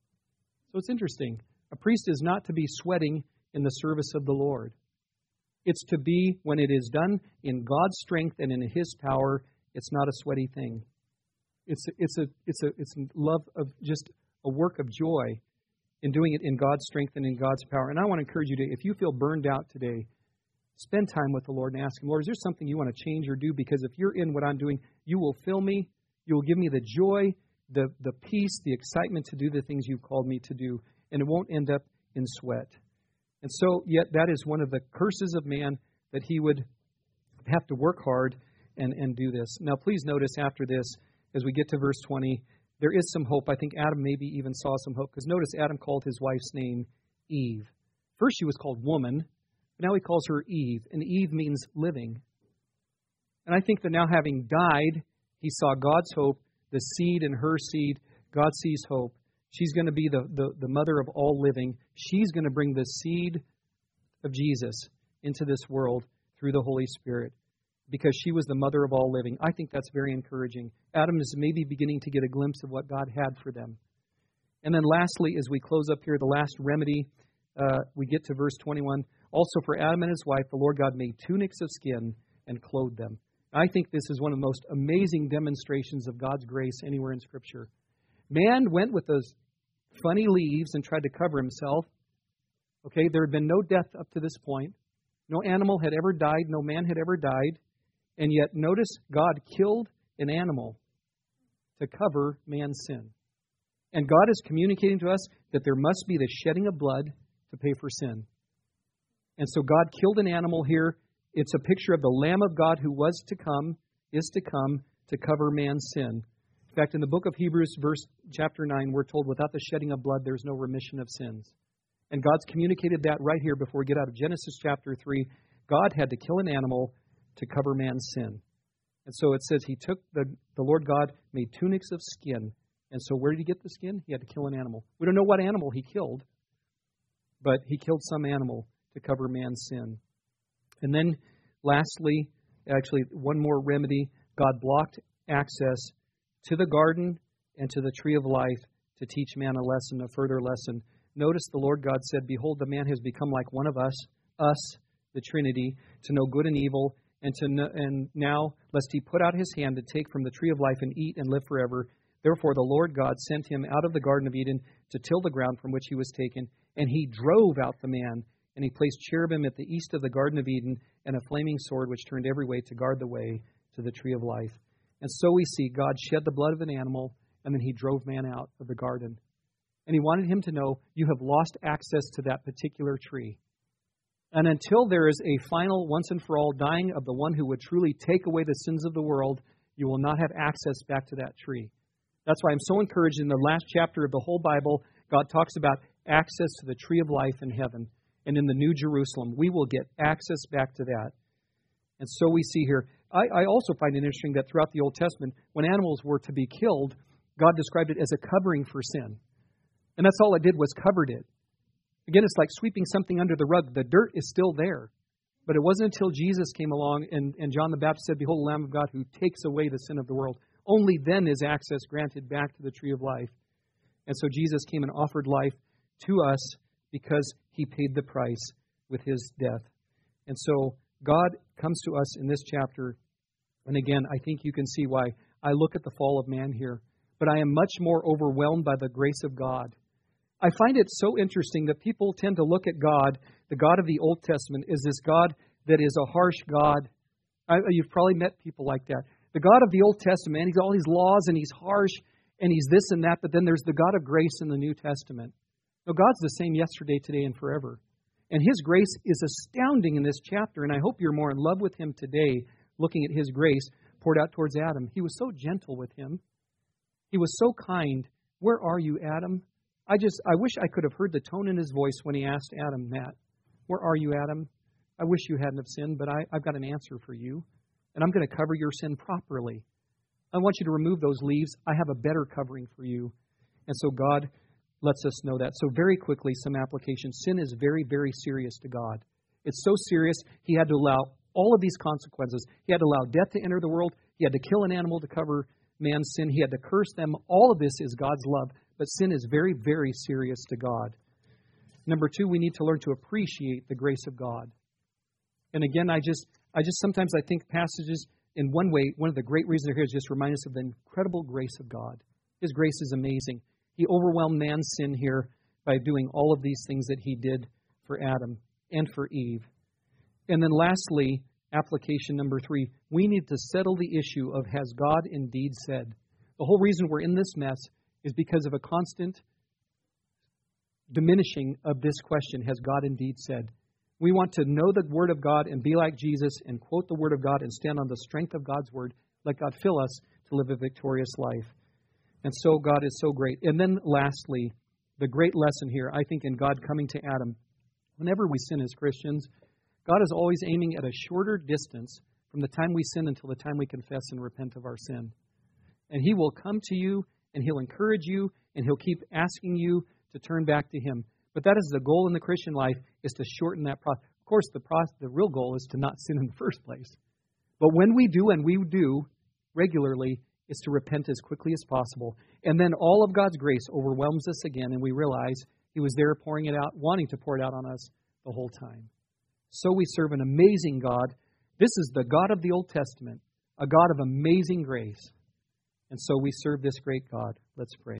So it's interesting. A priest is not to be sweating in the service of the Lord. It's to be, when it is done in God's strength and in His power, it's not a sweaty thing. It's a, it's a it's a it's love of just a work of joy in doing it in God's strength and in God's power. And I want to encourage you to, if you feel burned out today, spend time with the Lord and ask Him, Lord, is there something you want to change or do? Because if you're in what I'm doing, you will fill me. You will give me the joy, the the peace, the excitement to do the things you've called me to do. And it won't end up in sweat. And so, yet that is one of the curses of man, that he would have to work hard and, and do this. Now, please notice after this, as we get to verse twenty, there is some hope. I think Adam maybe even saw some hope. Because notice Adam called his wife's name Eve. First she was called woman, but now he calls her Eve. And Eve means living. And I think that now, having died, he saw God's hope, the seed in her seed. God sees hope. She's going to be the, the, the mother of all living. She's going to bring the seed of Jesus into this world through the Holy Spirit, because she was the mother of all living. I think that's very encouraging. Adam is maybe beginning to get a glimpse of what God had for them. And then lastly, as we close up here, the last remedy, uh, we get to verse twenty-one. Also for Adam and his wife, the Lord God made tunics of skin and clothed them. I think this is one of the most amazing demonstrations of God's grace anywhere in Scripture. Man went with those funny leaves and tried to cover himself. Okay, there had been no death up to this point. No animal had ever died. No man had ever died. And yet, notice, God killed an animal to cover man's sin. And God is communicating to us that there must be the shedding of blood to pay for sin. And so God killed an animal here. It's a picture of the Lamb of God who was to come, is to come, to cover man's sin. In fact, in the book of Hebrews, verse chapter nine, we're told without the shedding of blood, there's no remission of sins. And God's communicated that right here before we get out of Genesis chapter three. God had to kill an animal to cover man's sin. And so it says he took, the, the Lord God made tunics of skin. And so where did he get the skin? He had to kill an animal. We don't know what animal he killed, but he killed some animal to cover man's sin. And then lastly, actually one more remedy, God blocked access to the garden and to the tree of life to teach man a lesson, a further lesson. Notice the Lord God said, "Behold, the man has become like one of us, us, the Trinity, to know good and evil, and to know, and now lest he put out his hand to take from the tree of life and eat and live forever. Therefore the Lord God sent him out of the Garden of Eden to till the ground from which he was taken, and he drove out the man, and he placed cherubim at the east of the Garden of Eden, and a flaming sword which turned every way to guard the way to the tree of life." And so we see God shed the blood of an animal, and then he drove man out of the garden. And he wanted him to know, you have lost access to that particular tree. And until there is a final, once and for all, dying of the one who would truly take away the sins of the world, you will not have access back to that tree. That's why I'm so encouraged in the last chapter of the whole Bible, God talks about access to the tree of life in heaven. And in the New Jerusalem, we will get access back to that. And so we see here, I, I also find it interesting that throughout the Old Testament, when animals were to be killed, God described it as a covering for sin. And that's all it did was covered it. Again, it's like sweeping something under the rug. The dirt is still there. But it wasn't until Jesus came along and, and John the Baptist said, "Behold, the Lamb of God who takes away the sin of the world." Only then is access granted back to the tree of life. And so Jesus came and offered life to us because he paid the price with his death. And so God comes to us in this chapter. And again, I think you can see why I look at the fall of man here. But I am much more overwhelmed by the grace of God. I find it so interesting that people tend to look at God, the God of the Old Testament, as this God that is a harsh God. I, you've probably met people like that. The God of the Old Testament, he's all these laws and he's harsh and he's this and that, but then there's the God of grace in the New Testament. No, God's the same yesterday, today, and forever. And his grace is astounding in this chapter, and I hope you're more in love with him today, looking at his grace poured out towards Adam. He was so gentle with him. He was so kind. Where are you, Adam? I just, I wish I could have heard the tone in his voice when he asked Adam that. Where are you, Adam? I wish you hadn't have sinned, but I, I've got an answer for you. And I'm going to cover your sin properly. I want you to remove those leaves. I have a better covering for you. And so God lets us know that. So very quickly, some application. Sin is very, very serious to God. It's so serious, he had to allow all of these consequences. He had to allow death to enter the world. He had to kill an animal to cover man's sin. He had to curse them. All of this is God's love. But sin is very, very serious to God. Number two, we need to learn to appreciate the grace of God. And again, I just, I just sometimes I think passages in one way, one of the great reasons they're here is just remind us of the incredible grace of God. His grace is amazing. He overwhelmed man's sin here by doing all of these things that he did for Adam and for Eve. And then lastly, application number three, we need to settle the issue of has God indeed said? The whole reason we're in this mess is because of a constant diminishing of this question, has God indeed said? We want to know the Word of God and be like Jesus and quote the Word of God and stand on the strength of God's Word. Let God fill us to live a victorious life. And so God is so great. And then lastly, the great lesson here, I think, in God coming to Adam. Whenever we sin as Christians, God is always aiming at a shorter distance from the time we sin until the time we confess and repent of our sin. And He will come to you and He'll encourage you and He'll keep asking you to turn back to Him. But that is the goal in the Christian life, is to shorten that process. Of course, the process, the real goal is to not sin in the first place. But when we do, and we do regularly, is to repent as quickly as possible. And then all of God's grace overwhelms us again, and we realize He was there pouring it out, wanting to pour it out on us the whole time. So we serve an amazing God. This is the God of the Old Testament, a God of amazing grace. And so we serve this great God. Let's pray.